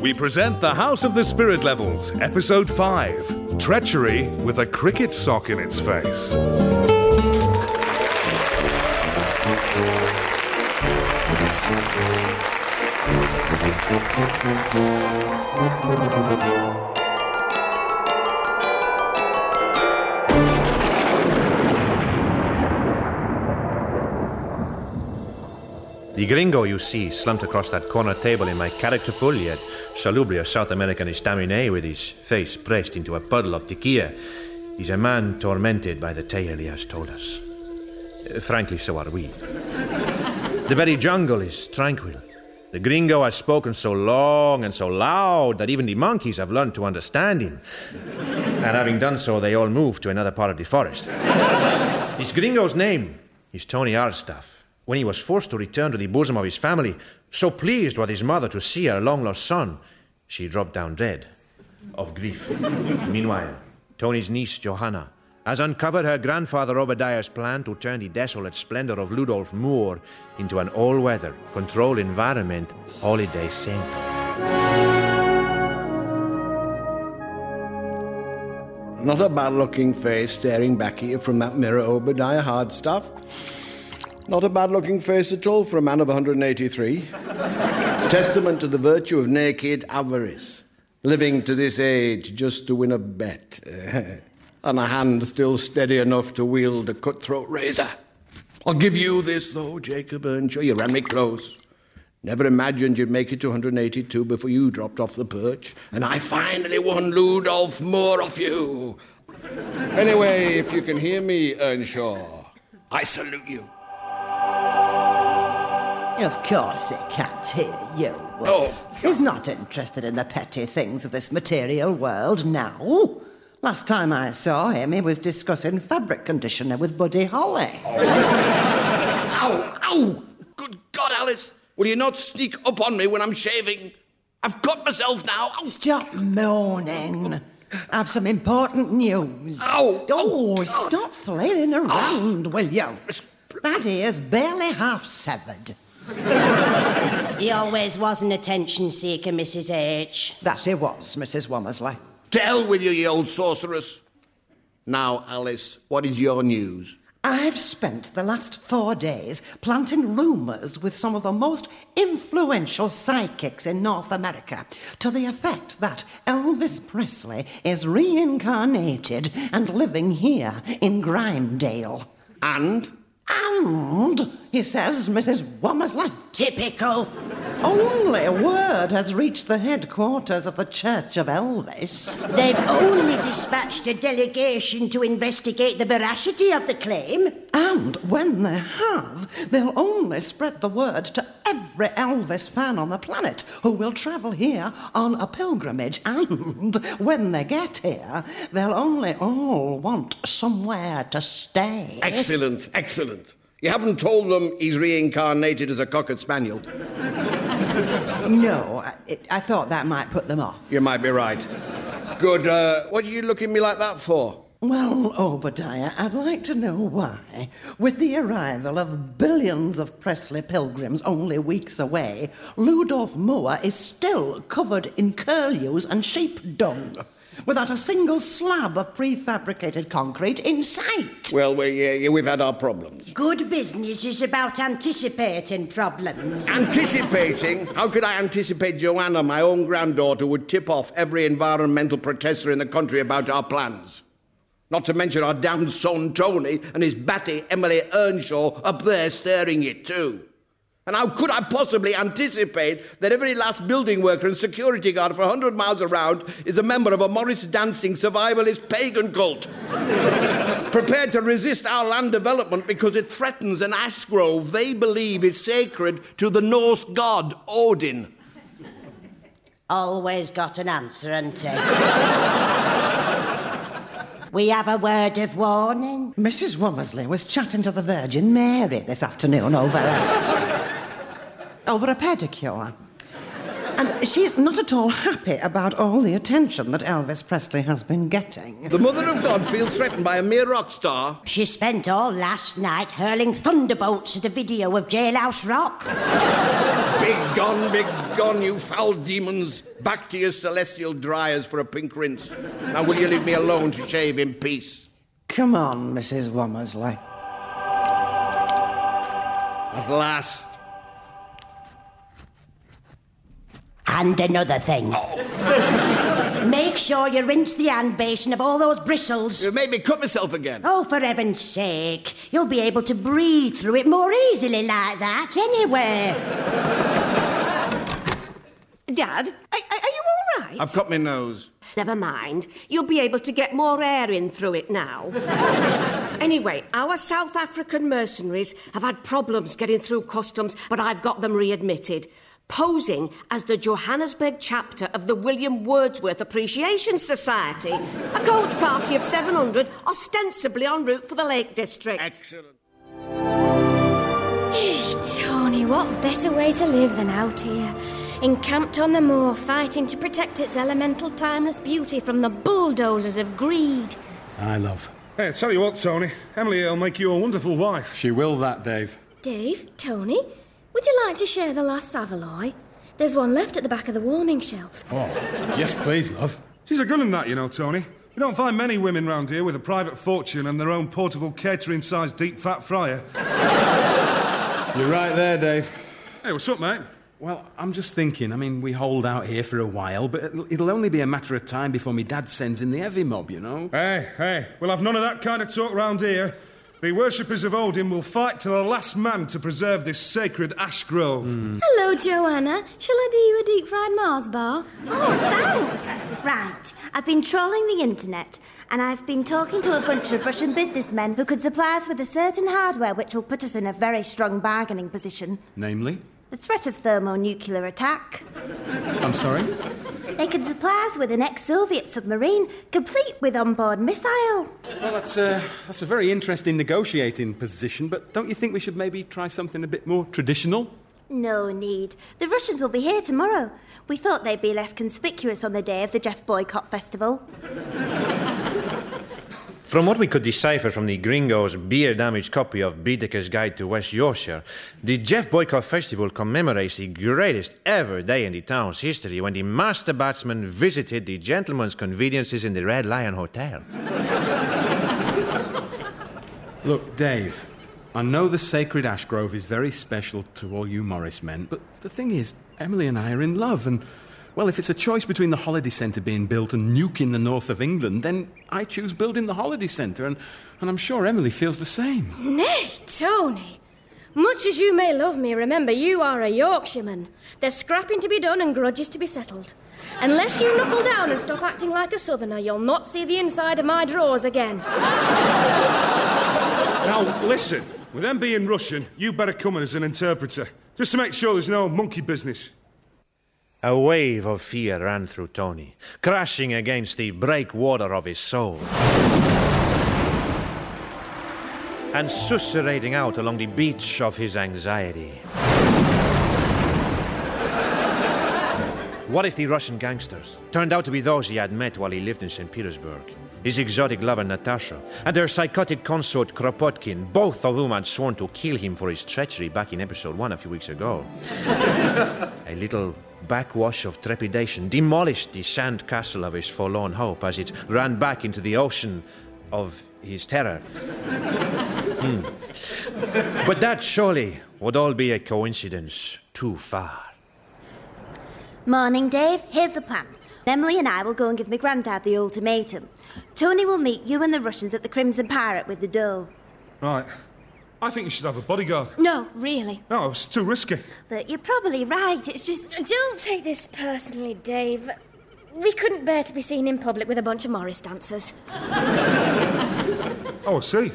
we present The House of the Spirit Levels, Episode 5, Treachery with a Cricket Sock in its Face. The gringo you see slumped across that corner table in my characterful yet salubrious South American estaminet with his face pressed into a puddle of tequila is a man tormented by the tale he has told us. Frankly, so are we. The very jungle is tranquil. The gringo has spoken so long and so loud that even the monkeys have learned to understand him. And having done so, they all move to another part of the forest. This gringo's name is Tony Arstaff. When he was forced to return to the bosom of his family, so pleased was his mother to see her long-lost son, she dropped down dead of grief. Meanwhile, Tony's niece, Johanna, has uncovered her grandfather Obadiah's plan to turn the desolate splendor of Ludolf Moor into an all-weather, controlled environment holiday center. Not a bad-looking face staring back at you from that mirror, Obadiah Hardstaff. Not a bad-looking face at all for a man of 183. Testament to the virtue of naked avarice. Living to this age just to win a bet. And a hand still steady enough to wield a cutthroat razor. I'll give you this, though, Jacob Earnshaw. You ran me close. Never imagined you'd make it to 182 before you dropped off the perch. And I finally won Ludolf Moor off you. Anyway, if you can hear me, Earnshaw, I salute you. Of course he can't hear you. Oh. He's not interested in the petty things of this material world now. Last time I saw him, he was discussing fabric conditioner with Buddy Holly. Ow! Ow! Good God, Alice! Will you not sneak up on me when I'm shaving? I've cut myself now. Ow. Stop moaning. I've some important news. Ow! Oh, stop flailing around, will you? That ear's barely half severed. He always was an attention seeker, Mrs. H. That he was, Mrs. Womersley. To hell with you, you old sorceress. Now, Alice, what is your news? I've spent the last 4 days planting rumours with some of the most influential psychics in North America to the effect that Elvis Presley is reincarnated and living here in Grimedale. And, he says, Mrs. Womersley. Typical. Only word has reached the headquarters of the Church of Elvis. They've only dispatched a delegation to investigate the veracity of the claim. And when they have, they'll only spread the word to every Elvis fan on the planet who will travel here on a pilgrimage. And when they get here, they'll only all want somewhere to stay. Excellent, excellent. You haven't told them he's reincarnated as a cocker spaniel? No, I thought that might put them off. You might be right. Good. What are you looking at me like that for? Well, Obadiah, I'd like to know why, with the arrival of billions of Presley pilgrims only weeks away, Ludolf Moor is still covered in curlews and sheep dung, without a single slab of prefabricated concrete in sight. Well, we've had our problems. Good business is about anticipating problems. Anticipating? How could I anticipate Joanna, my own granddaughter, would tip off every environmental protester in the country about our plans? Not to mention our damned son Tony and his batty Emily Earnshaw up there staring it too. And how could I possibly anticipate that every last building worker and security guard for 100 miles around is a member of a Morris dancing survivalist pagan cult? Prepared to resist our land development because it threatens an ash grove they believe is sacred to the Norse god Odin. Always got an answer, ain't he? We have a word of warning. Mrs. Womersley was chatting to the Virgin Mary this afternoon over a pedicure. And she's not at all happy about all the attention that Elvis Presley has been getting. The Mother of God feels threatened by a mere rock star? She spent all last night hurling thunderbolts at a video of Jailhouse Rock. Be gone, you foul demons. Back to your celestial dryers for a pink rinse. Now will you leave me alone to shave in peace? Come on, Mrs. Womersley. At last. And another thing. Make sure you rinse the hand basin of all those bristles. You made me cut myself again. Oh, for heaven's sake. You'll be able to breathe through it more easily like that anyway. Dad, are you all right? I've cut my nose. Never mind. You'll be able to get more air in through it now. Anyway, our South African mercenaries have had problems getting through customs, but I've got them readmitted. Posing as the Johannesburg chapter of the William Wordsworth Appreciation Society. A coach party of 700, ostensibly en route for the Lake District. Excellent. Tony, what better way to live than out here? Encamped on the moor, fighting to protect its elemental timeless beauty from the bulldozers of greed. Aye, love. Hey, I tell you what, Tony. Emily will make you a wonderful wife. She will that, Dave. Dave, Tony, would you like to share the last Savoy? There's one left at the back of the warming shelf. Oh, yes, please, love. She's a good one, that, you know, Tony. You don't find many women round here with a private fortune and their own portable catering-sized deep-fat fryer. You're right there, Dave. Hey, what's up, mate? Well, I'm just thinking, we hold out here for a while, but it'll only be a matter of time before me dad sends in the heavy mob, you know? Hey, we'll have none of that kind of talk round here. The worshippers of Odin will fight to the last man to preserve this sacred ash grove. Hello, Joanna. Shall I do you a deep-fried Mars bar? Oh, thanks. Right. I've been trolling the internet, and I've been talking to a bunch of Russian businessmen who could supply us with a certain hardware which will put us in a very strong bargaining position. Namely? The threat of thermonuclear attack. I'm sorry? They could supply us with an ex-Soviet submarine, complete with onboard missile. Well, that's a very interesting negotiating position, but don't you think we should maybe try something a bit more traditional? No need. The Russians will be here tomorrow. We thought they'd be less conspicuous on the day of the Jeff Boycott Festival. From what we could decipher from the Gringo's beer-damaged copy of Baedeker's Guide to West Yorkshire, the Jeff Boycott Festival commemorates the greatest ever day in the town's history when the master batsman visited the gentlemen's conveniences in the Red Lion Hotel. Look, Dave, I know the sacred ash grove is very special to all you Morris men, but the thing is, Emily and I are in love, and, well, if it's a choice between the holiday centre being built and nuking the north of England, then I choose building the holiday centre, and I'm sure Emily feels the same. Nay, Tony. Much as you may love me, remember you are a Yorkshireman. There's scrapping to be done and grudges to be settled. Unless you knuckle down and stop acting like a southerner, you'll not see the inside of my drawers again. Now, listen. With them being Russian, you better come in as an interpreter, just to make sure there's no monkey business. A wave of fear ran through Tony, crashing against the breakwater of his soul, and susurrating out along the beach of his anxiety. What if the Russian gangsters turned out to be those he had met while he lived in St. Petersburg? His exotic lover Natasha, and their psychotic consort Kropotkin, both of whom had sworn to kill him for his treachery back in episode 1 a few weeks ago. A little backwash of trepidation demolished the sand castle of his forlorn hope as it ran back into the ocean of his terror. But that surely would all be a coincidence too far. Morning, Dave. Here's the plan. Emily and I will go and give my granddad the ultimatum. Tony will meet you and the Russians at the Crimson Pirate with the dough. Right. I think you should have a bodyguard. No, really. No, it's too risky. Look, you're probably right. It's just... Don't take this personally, Dave. We couldn't bear to be seen in public with a bunch of Morris dancers. Oh, I see.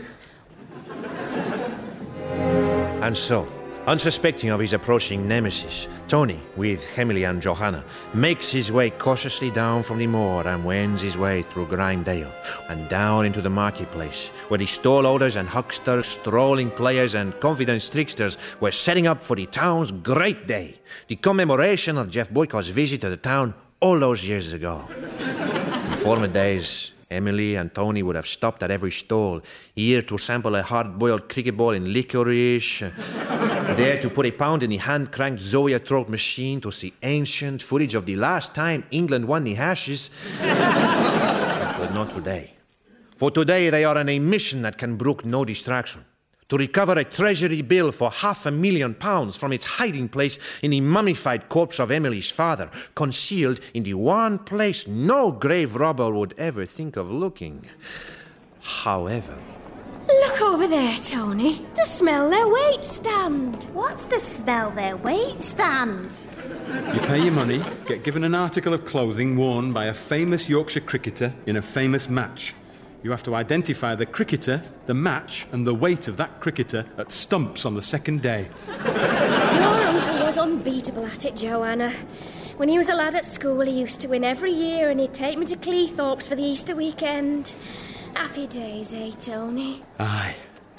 And so, unsuspecting of his approaching nemesis, Tony, with Emily and Johanna, makes his way cautiously down from the moor and wends his way through Grinedale and down into the marketplace, where the stallholders and hucksters, strolling players and confidence tricksters were setting up for the town's great day, the commemoration of Jeff Boycott's visit to the town all those years ago. In former days, Emily and Tony would have stopped at every stall, here to sample a hard-boiled cricket ball in licorice, There to put a pound in the hand-cranked Zoetrope machine to see ancient footage of the last time England won the Ashes. But not today. For today they are on a mission that can brook no distraction. To recover a treasury bill for £500,000 from its hiding place in the mummified corpse of Emily's father, concealed in the one place no grave robber would ever think of looking. However... Look over there, Tony. The smell their weight stand. What's the smell their weight stand? You pay your money, get given an article of clothing worn by a famous Yorkshire cricketer in a famous match. You have to identify the cricketer, the match, and the weight of that cricketer at stumps on the second day. Your uncle was unbeatable at it, Joanna. When he was a lad at school, he used to win every year, and he'd take me to Cleethorpes for the Easter weekend. Happy days, eh, Tony? Aye.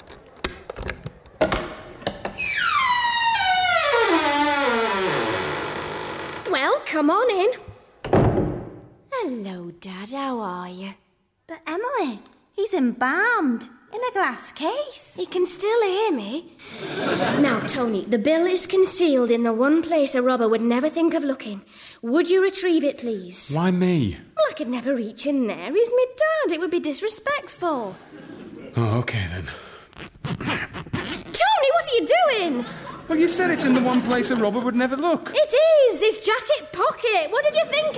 Well, come on in. Hello, Dad. How are you? But Emily, he's embalmed in a glass case. He can still hear me. Now, Tony, the bill is concealed in the one place a robber would never think of looking. Would you retrieve it, please? Why me? Well, I could never reach in there. He's my dad. It would be disrespectful. Oh, OK, then. Tony, what are you doing? Well, you said it's in the one place a robber would never look. It is! His jacket pocket! What did you think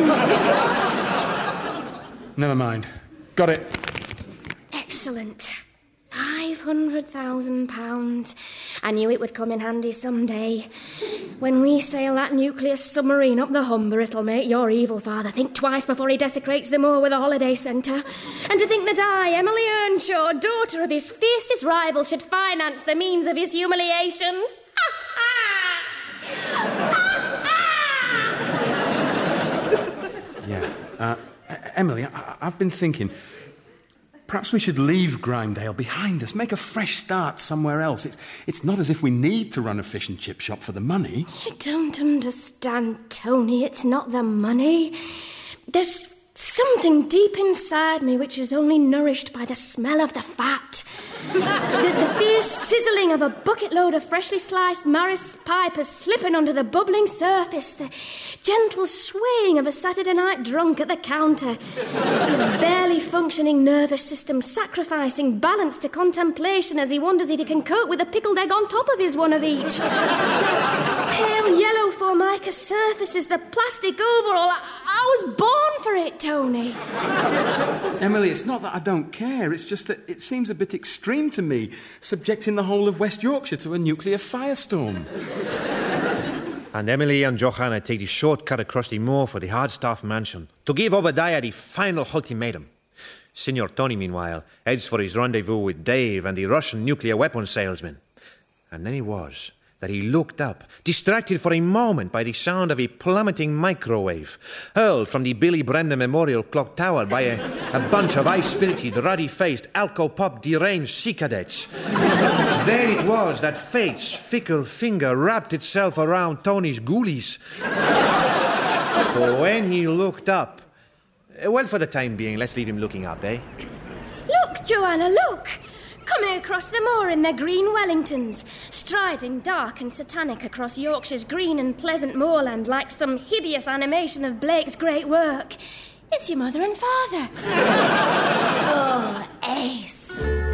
I meant? Never mind. Got it. Excellent. £500,000. I knew it would come in handy someday. When we sail that nuclear submarine up the Humber, it'll make your evil father think twice before he desecrates the moor with a holiday centre. And to think that I, Emily Earnshaw, daughter of his fiercest rival, should finance the means of his humiliation. Yeah. Emily, I've been thinking... Perhaps we should leave Grimedale behind us, make a fresh start somewhere else. It's not as if we need to run a fish and chip shop for the money. You don't understand, Tony. It's not the money. There's something deep inside me which is only nourished by the smell of the fat. The fierce sizzling of a bucket load of freshly sliced Maris Piper slipping onto the bubbling surface. The gentle swaying of a Saturday night drunk at the counter. His barely functioning nervous system sacrificing balance to contemplation as he wonders if he can cope with a pickled egg on top of his one of each. Pale yellow formica surfaces, the plastic overall. I was born for it, Tony. Emily, it's not that I don't care. It's just that it seems a bit extreme to me, subjecting the whole of West Yorkshire to a nuclear firestorm. And Emily and Johanna take the shortcut across the moor for the Hardstaff mansion to give Obadiah the final ultimatum. Signor Tony, meanwhile, heads for his rendezvous with Dave and the Russian nuclear weapons salesman. And then it was that he looked up, distracted for a moment by the sound of a plummeting microwave, hurled from the Billy Bremner Memorial Clock Tower by a bunch of high-spirited, ruddy-faced, alco-pop deranged sea cadets. There it was that fate's fickle finger wrapped itself around Tony's ghoulies. For when he looked up... Well, for the time being, let's leave him looking up, eh? Look, Joanna, look! Coming across the moor in their green Wellingtons, striding dark and satanic across Yorkshire's green and pleasant moorland like some hideous animation of Blake's great work. It's your mother and father. Oh, ace.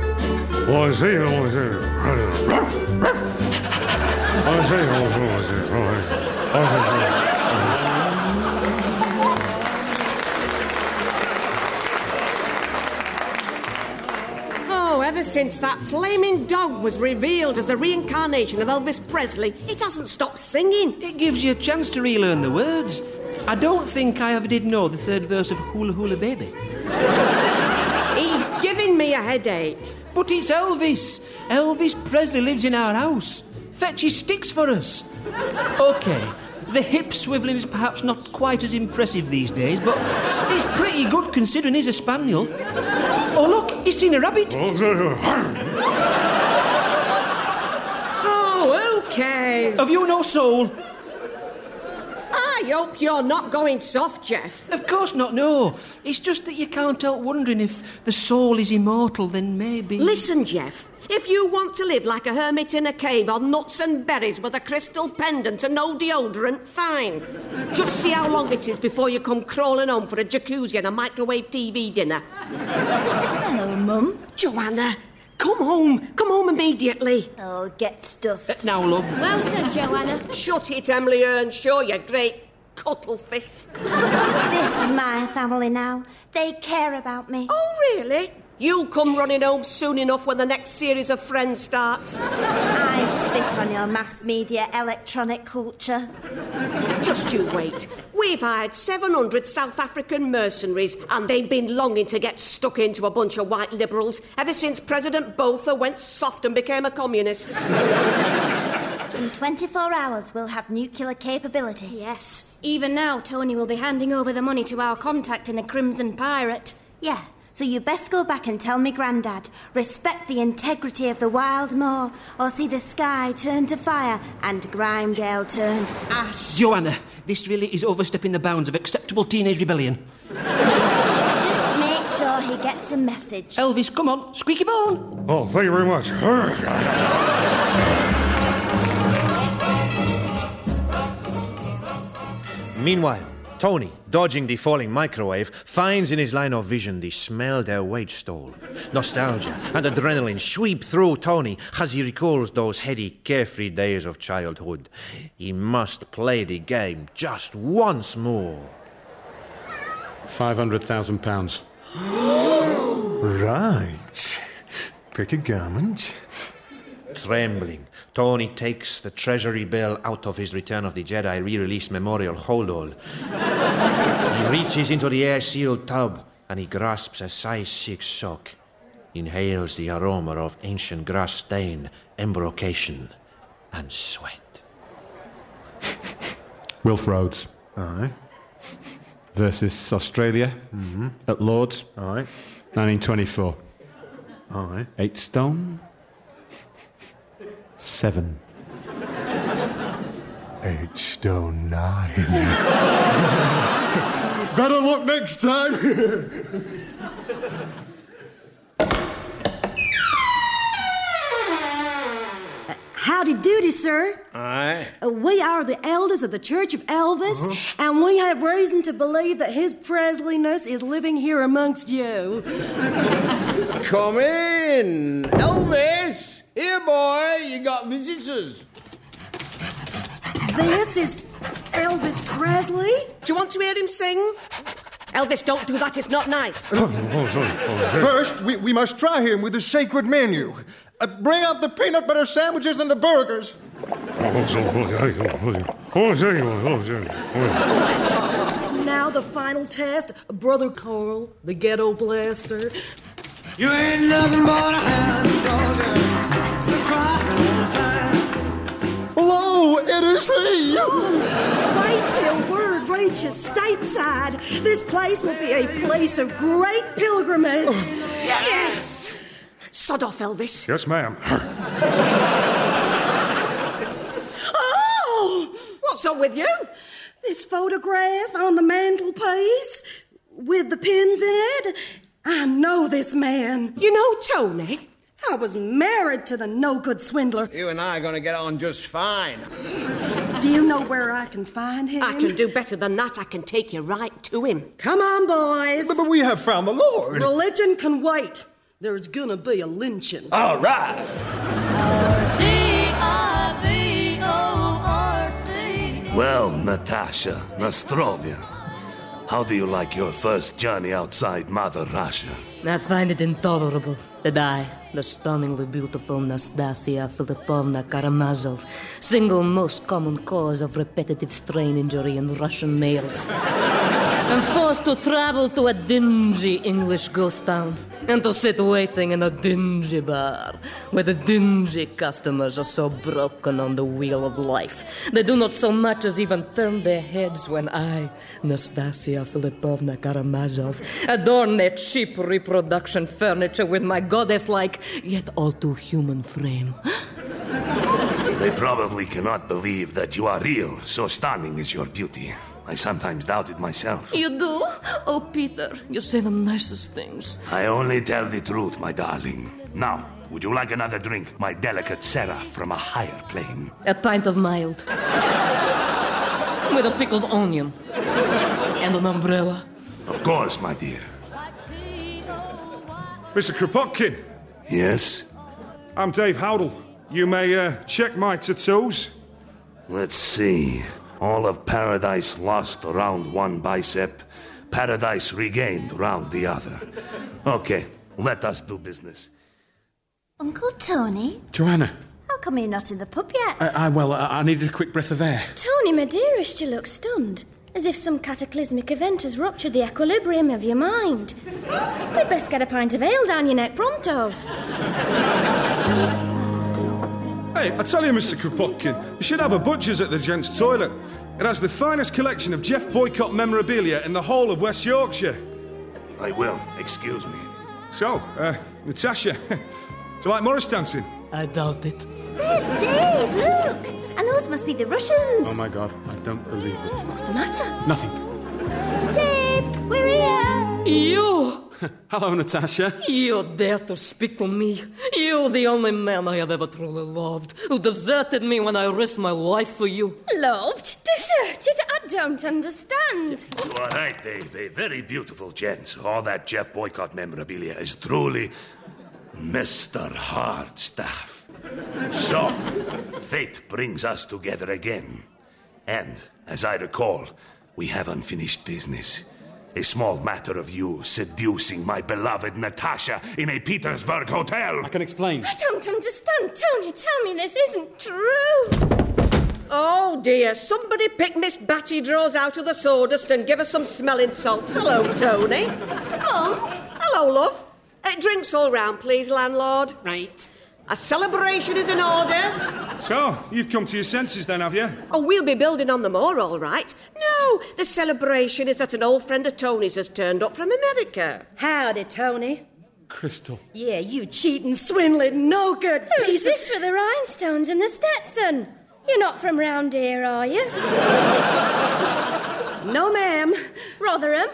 Ever since that flaming dog was revealed as the reincarnation of Elvis Presley, it hasn't stopped singing. It gives you a chance to relearn the words. I don't think I ever did know the third verse of Hula Hula Baby. He's giving me a headache. But it's Elvis. Elvis Presley lives in our house. Fetches sticks for us. OK, the hip swivelling is perhaps not quite as impressive these days, but it's pretty good considering he's a spaniel. Oh, look, he's seen a rabbit. Oh, who cares? Have you no soul? I hope you're not going soft, Jeff. Of course not, no. It's just that you can't help wondering if the soul is immortal, then maybe... Listen, Jeff, If you want to live like a hermit in a cave on nuts and berries with a crystal pendant and no deodorant, fine. Just see how long it is before you come crawling home for a jacuzzi and a microwave TV dinner. Hello, Mum. Joanna, come home. Come home immediately. Oh, get stuffed. Now, love. Well said, Joanna. Shut it, Emily Earnshaw, you great cuttlefish. This is my family now. They care about me. Oh, really? You'll come running home soon enough when the next series of Friends starts. I spit on your mass media electronic culture. Just you wait. We've hired 700 South African mercenaries and they've been longing to get stuck into a bunch of white liberals ever since President Botha went soft and became a communist. In 24 hours, we'll have nuclear capability. Yes. Even now, Tony will be handing over the money to our contact in the Crimson Pirate. Yeah, so you best go back and tell me Grandad. Respect the integrity of the wild moor, or see the sky turn to fire and Grimedale turn to ash. Joanna, this really is overstepping the bounds of acceptable teenage rebellion. Just make sure he gets the message. Elvis, come on, squeaky bone. Oh, thank you very much. Meanwhile, Tony, dodging the falling microwave, finds in his line of vision the smell their wage stole. Nostalgia and adrenaline sweep through Tony as he recalls those heady, carefree days of childhood. He must play the game just once more. £500,000. Right. Pick a garment. Trembling, Tony takes the treasury bill out of his Return of the Jedi re-release memorial hold-all. He reaches into the air-sealed tub and he grasps a size 6 sock. Inhales the aroma of ancient grass stain, embrocation, and sweat. Wilf Rhodes. Aye. Versus Australia at Lord's. Aye. 1924. Aye. 8 stone. 7. 8 stone 9. Better luck next time. Howdy doody, sir. Aye. We are the elders of the Church of Elvis, and we have reason to believe that his Presleyness is living here amongst you. Come in. Elvis! Here, boy, you got visitors. This is Elvis Presley? Do you want to hear him sing? Elvis, don't do that, it's not nice. First, we must try him with the sacred menu. Bring out the peanut butter sandwiches and the burgers. Now the final test, Brother Carl, the ghetto blaster. You ain't nothing but a hound dog. Hello, it is he! Wait till word reaches stateside. This place will be a place of great pilgrimage. Yes! Sod off, Elvis. Yes, ma'am. Oh! What's up with you? This photograph on the mantelpiece with the pins in it. I know this man. You know Tony? I was married to the no-good swindler. You and I are going to get on just fine. Do you know where I can find him? I can do better than that. I can take you right to him. Come on, boys. But we have found the Lord. Religion can wait. There's gonna be a lynching. All right. D-I-V-O-R-C. Well, Natasha, Nostrovia, how do you like your first journey outside Mother Russia? I find it intolerable that I, the stunningly beautiful Nastasia Filipovna Karamazov, single most common cause of repetitive strain injury in Russian males, am forced to travel to a dingy English ghost town and to sit waiting in a dingy bar where the dingy customers are so broken on the wheel of life they do not so much as even turn their heads when I, Nastasia Filipovna Karamazov, adorn their cheap reproduction furniture with my goddess-like yet all too human frame. They probably cannot believe that you are real, so stunning is your beauty. I sometimes doubt it myself. You do? Oh, Peter, you say the nicest things. I only tell the truth, my darling. Now, would you like another drink, my delicate seraph from a higher plane? A pint of mild. With a pickled onion. And an umbrella. Of course, my dear. Mr. Kropotkin. Yes? I'm Dave Howdle. You may check my tattoos. Let's see. All of paradise lost around one bicep, paradise regained round the other. Okay, let us do business. Uncle Tony? Joanna. How come you're not in the pub yet? I needed a quick breath of air. Tony, my dearest, you look stunned. As if some cataclysmic event has ruptured the equilibrium of your mind. We'd best get a pint of ale down your neck pronto. Hey, I tell you, Mr. Kropotkin, you should have a butcher's at the gents' toilet. It has the finest collection of Jeff Boycott memorabilia in the whole of West Yorkshire. I will. Excuse me. So, Natasha, do you like Morris dancing? I doubt it. There's Dave, look! And those must be the Russians. Oh, my God, I don't believe it. What's the matter? Nothing. Dave, we're here! You! Hello, Natasha. You dare to speak to me? You, the only man I have ever truly loved, who deserted me when I risked my life for you. Loved? Deserted? I don't understand. You are right, Dave. A very beautiful gent. All that Jeff Boycott memorabilia is truly Mr. Hardstaff. So, fate brings us together again. And, as I recall, we have unfinished business. A small matter of you seducing my beloved Natasha in a Petersburg hotel. I can explain. I don't understand. Tony, tell me this isn't true. Oh, dear. Somebody pick Miss Batty Draws out of the sawdust and give her some smelling salts. Hello, Tony. Mum. Hello, love. Drinks all round, please, landlord. Right. A celebration is in order. So, you've come to your senses then, have you? Oh, we'll be building on the moor, all right. No, the celebration is that an old friend of Tony's has turned up from America. Howdy, Tony. Crystal. Yeah, you cheating, swindling, no good Who's piece this with the rhinestones and the Stetson? You're not from round here, are you? No, ma'am. Rotherham?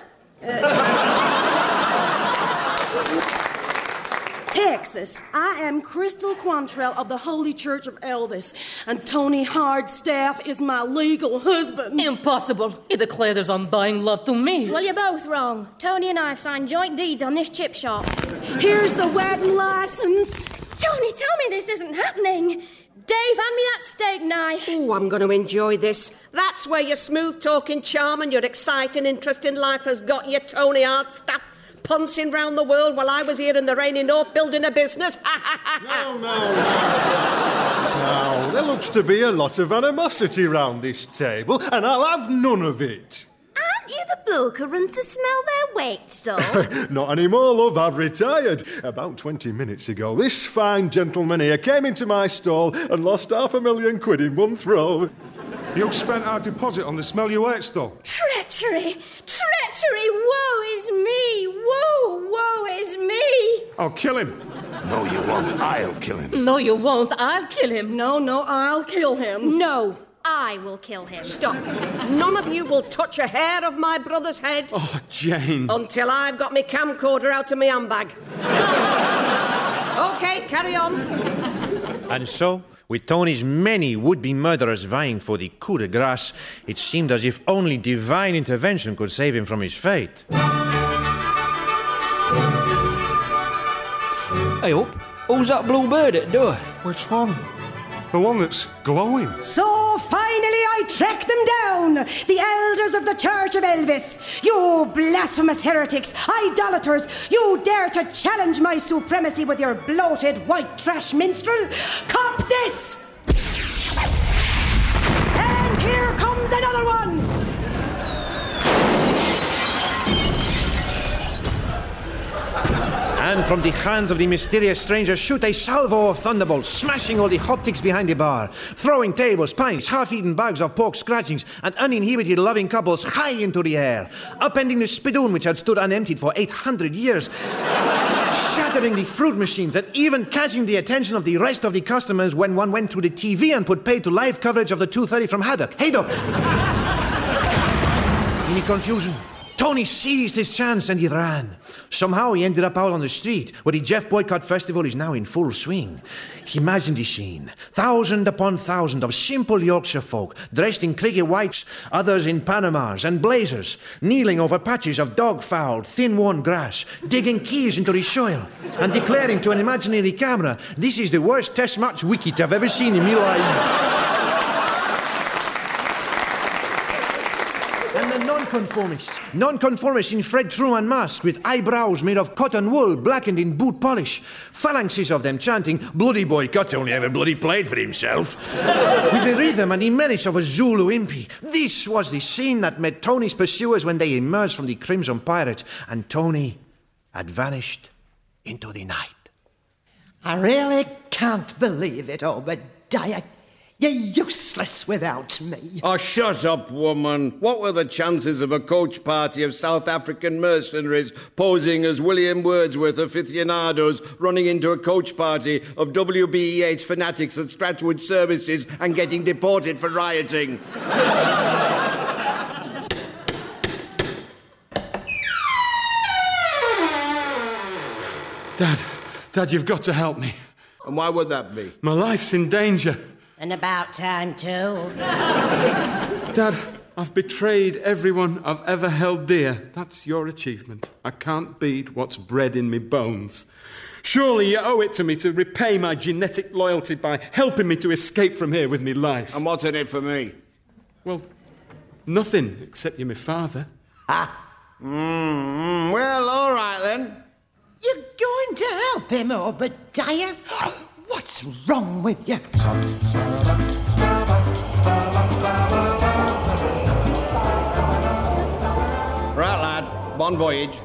Texas. I am Crystal Quantrell of the Holy Church of Elvis, and Tony Hardstaff is my legal husband. Impossible. He declared his undying love to me. Well, you're both wrong. Tony and I have signed joint deeds on this chip shop. Here's the wedding license. Tony, tell me this isn't happening. Dave, hand me that steak knife. Oh, I'm going to enjoy this. That's where your smooth-talking charm and your exciting interest in life has got you, Tony Hardstaff. Pouncing round the world while I was here in the rainy north building a business. No. Now, there looks to be a lot of animosity round this table, and I'll have none of it. Aren't you the bloke who runs the smell their weight stall? Not anymore, love. I've retired. About 20 minutes ago, this fine gentleman here came into my stall and lost £500,000 in one throw. You spent our deposit on the smell you ate stall. Treachery! Treachery! Woe is me! Woe is me! I'll kill him. No, you won't. I'll kill him. No, you won't. I'll kill him. No, I'll kill him. No, I will kill him. Stop. None of you will touch a hair of my brother's head. Oh, Jane. Until I've got my camcorder out of my handbag. OK, carry on. And so, with Tony's many would-be murderers vying for the coup de grace, it seemed as if only divine intervention could save him from his fate. Hey up, who's that blue bird at the door? Which one? The one that's glowing. So finally I tracked them down, the elders of the Church of Elvis. You blasphemous heretics, idolaters, you dare to challenge my supremacy with your bloated white trash minstrel? Cop this! And here comes another one! And from the hands of the mysterious stranger shoot a salvo of thunderbolts, smashing all the hoptics behind the bar, throwing tables, pints, half-eaten bags of pork scratchings, and uninhibited loving couples high into the air, upending the spidoon which had stood unemptied for 800 years, shattering the fruit machines, and even catching the attention of the rest of the customers when one went through the TV and put paid to live coverage of the 2:30 from Haddock. Hey, Doc! Any confusion? Tony seized his chance and he ran. Somehow he ended up out on the street, where the Jeff Boycott Festival is now in full swing. Imagine the scene. Thousand upon thousand of simple Yorkshire folk, dressed in cricket whites, others in Panamas and blazers, kneeling over patches of dog-fouled, thin-worn grass, digging keys into the soil, and declaring to an imaginary camera, "This is the worst test match wicket I've ever seen in my life." And the nonconformists in Fred Truman masks with eyebrows made of cotton wool blackened in boot polish, phalanxes of them chanting, "Bloody Boycott only ever bloody played for himself," with the rhythm and the menace of a Zulu impy. This was the scene that met Tony's pursuers when they emerged from the Crimson Pirate, and Tony had vanished into the night. I really can't believe it, Obadiah. You're useless without me. Oh, shut up, woman. What were the chances of a coach party of South African mercenaries posing as William Wordsworth aficionados running into a coach party of WBEH fanatics at Stratchwood Services and getting deported for rioting? Dad, you've got to help me. And why would that be? My life's in danger. And about time, too. Dad, I've betrayed everyone I've ever held dear. That's your achievement. I can't beat what's bred in me bones. Surely you owe it to me to repay my genetic loyalty by helping me to escape from here with me life. And what's in it for me? Well, nothing, except you're my father. Well, all right, then. You're going to help him, Obadiah? What's wrong with you? Right, lad. Bon voyage.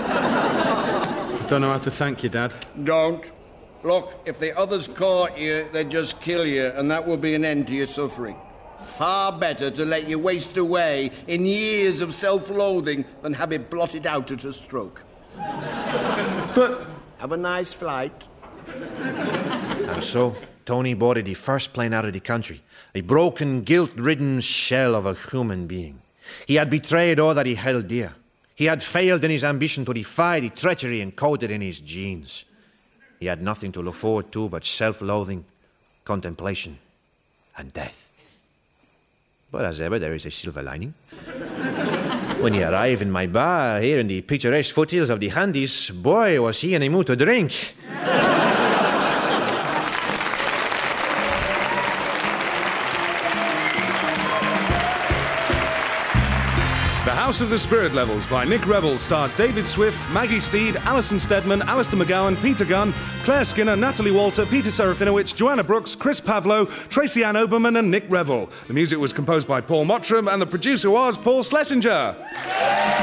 I don't know how to thank you, Dad. Don't. Look, if the others caught you, they'd just kill you, and that would be an end to your suffering. Far better to let you waste away in years of self-loathing than have it blotted out at a stroke. But... Have a nice flight. And so, Tony boarded the first plane out of the country, a broken, guilt-ridden shell of a human being. He had betrayed all that he held dear. He had failed in his ambition to defy the treachery encoded in his genes. He had nothing to look forward to but self-loathing, contemplation, and death. But as ever, there is a silver lining. When he arrived in my bar here in the picturesque foothills of the Andes, boy, was he in a mood to drink. The House of the Spirit Levels by Nick Revell starred David Swift, Maggie Steed, Alison Steadman, Alistair McGowan, Peter Gunn, Claire Skinner, Natalie Walter, Peter Serafinowicz, Joanna Brooks, Chris Pavlo, Tracy Ann Oberman and Nick Revell. The music was composed by Paul Mottram and the producer was Paul Schlesinger.